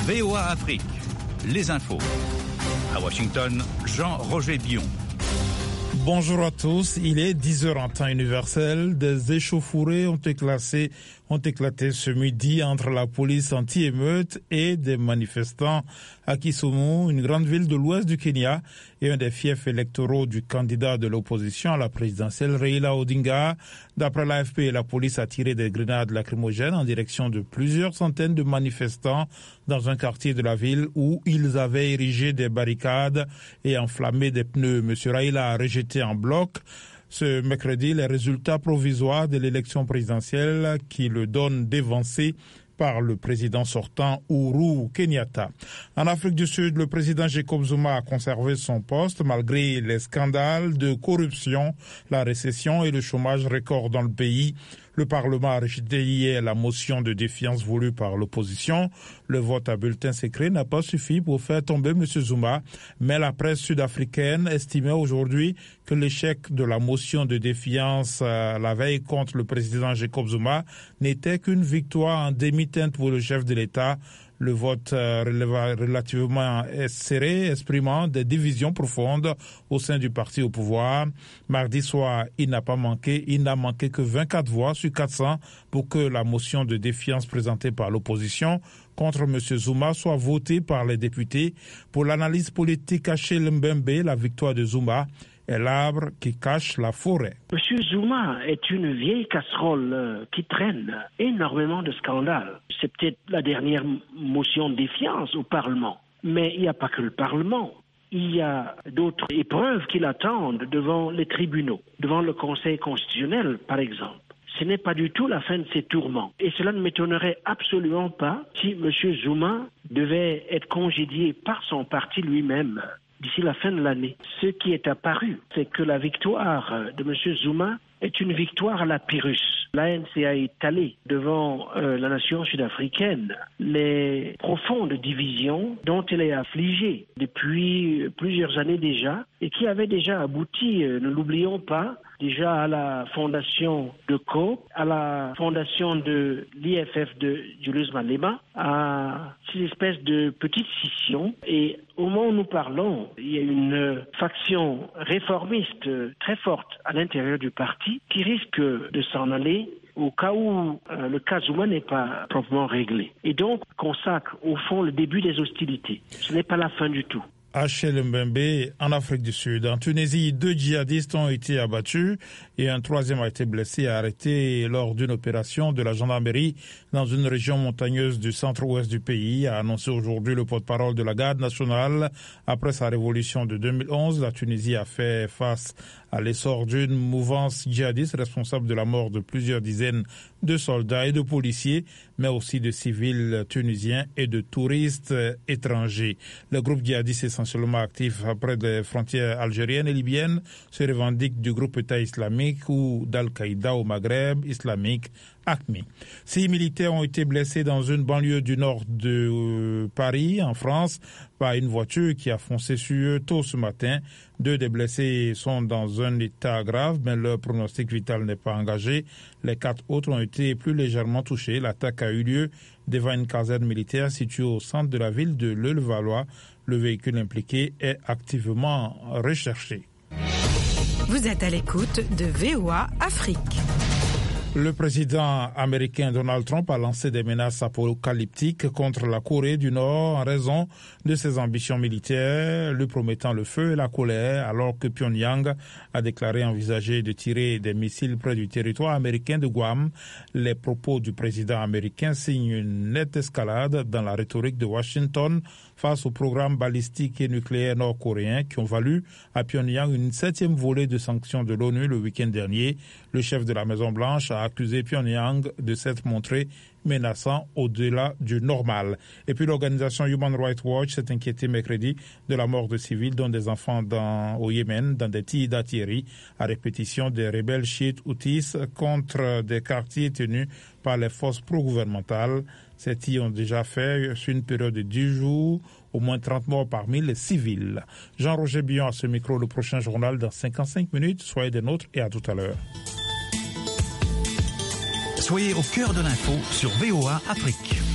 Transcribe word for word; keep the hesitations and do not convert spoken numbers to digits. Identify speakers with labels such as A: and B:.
A: V O A Afrique, les infos. À Washington, Jean-Roger Bion.
B: Bonjour à tous, il est dix heures en temps universel. Des échauffourées ont éclaté, ont éclaté ce midi entre la police anti-émeute et des manifestants à Kisumu, une grande ville de l'ouest du Kenya, et un des fiefs électoraux du candidat de l'opposition à la présidentielle, Raila Odinga. D'après l'A F P, la police a tiré des grenades lacrymogènes en direction de plusieurs centaines de manifestants dans un quartier de la ville où ils avaient érigé des barricades et enflammé des pneus. Monsieur Raila a rejeté en bloc ce mercredi les résultats provisoires de l'élection présidentielle qui le donne dévancé par le président sortant Uhuru Kenyatta. En Afrique du Sud, le président Jacob Zuma a conservé son poste malgré les scandales de corruption, la récession et le chômage record dans le pays. Le Parlement a rejeté hier la motion de défiance voulue par l'opposition. Le vote à bulletin secret n'a pas suffi pour faire tomber M. Zuma, mais la presse sud-africaine estimait aujourd'hui que l'échec de la motion de défiance euh, la veille contre le président Jacob Zuma n'était qu'une victoire en demi-teinte pour le chef de l'État. Le vote euh, relativement serré, exprimant des divisions profondes au sein du parti au pouvoir. Mardi soir, il n'a pas manqué, il n'a manqué que vingt-quatre voix sur quatre cents pour que la motion de défiance présentée par l'opposition contre M. Zuma soit votée par les députés. Pour l'analyse politique Achille Mbembe, la victoire de Zuma est l'arbre qui cache la forêt.
C: Monsieur Zuma est une vieille casserole euh, qui traîne énormément de scandales. C'est peut-être la dernière motion de défiance au Parlement. Mais il n'y a pas que le Parlement. Il y a d'autres épreuves qui l'attendent devant les tribunaux, devant le Conseil constitutionnel, par exemple. Ce n'est pas du tout la fin de ses tourments. Et cela ne m'étonnerait absolument pas si M. Zuma devait être congédié par son parti lui-même d'ici la fin de l'année. Ce qui est apparu, c'est que la victoire de M. Zuma est une victoire à la Pyrrhus. L'A N C a étalé devant euh, la nation sud-africaine les profondes divisions dont elle est affligée depuis plusieurs années déjà et qui avaient déjà abouti, euh, ne l'oublions pas, déjà à la fondation de C O P, à la fondation de l'I F F de Julius Malema, à ces espèces de petites scissions. Et au moment où nous parlons, il y a une faction réformiste très forte à l'intérieur du parti qui risque de s'en aller au cas où euh, le cas Zuma n'est pas proprement réglé. Et donc consacre au fond le début des hostilités. Ce n'est pas la fin du tout.
B: Achille Mbembe, en Afrique du Sud. En Tunisie, deux djihadistes ont été abattus et un troisième a été blessé et arrêté lors d'une opération de la gendarmerie dans une région montagneuse du centre-ouest du pays, a annoncé aujourd'hui le porte-parole de la garde nationale. Après sa révolution de deux mille onze, la Tunisie a fait face à l'essor d'une mouvance djihadiste responsable de la mort de plusieurs dizaines de soldats et de policiers, mais aussi de civils tunisiens et de touristes étrangers. Le groupe djihadiste essentiellement actif près des frontières algériennes et libyennes se revendique du groupe État islamique ou d'Al-Qaïda au Maghreb islamique, A Q M I. Six militaires ont été blessés dans une banlieue du nord de euh, Paris, en France, par une voiture qui a foncé sur eux tôt ce matin. Deux des blessés sont dans un état grave, mais leur pronostic vital n'est pas engagé. Les quatre autres ont été plus légèrement touchés. L'attaque a eu lieu devant une caserne militaire située au centre de la ville de Levallois. Le véhicule impliqué est activement recherché.
D: Vous êtes à l'écoute de V O A Afrique.
B: Le président américain Donald Trump a lancé des menaces apocalyptiques contre la Corée du Nord en raison de ses ambitions militaires, lui promettant le feu et la colère, alors que Pyongyang a déclaré envisager de tirer des missiles près du territoire américain de Guam. Les propos du président américain signent une nette escalade dans la rhétorique de Washington face au programme balistique et nucléaire nord-coréen qui ont valu à Pyongyang une septième volée de sanctions de l'ONU le week-end dernier. Le chef de la Maison-Blanche a accusé Pyongyang de s'être montré menaçant au-delà du normal. Et puis l'organisation Human Rights Watch s'est inquiétée mercredi de la mort de civils, dont des enfants dans, au Yémen, dans des tirs d'artillerie à répétition des rebelles chiites houthis contre des quartiers tenus par les forces pro-gouvernementales. Ces tirs ont déjà fait, sur une période de dix jours, au moins trente morts parmi les civils. Jean-Roger Bion à ce micro, le prochain journal dans cinquante-cinq minutes. Soyez des nôtres et à tout à l'heure.
A: Soyez au cœur de l'info sur V O A Afrique.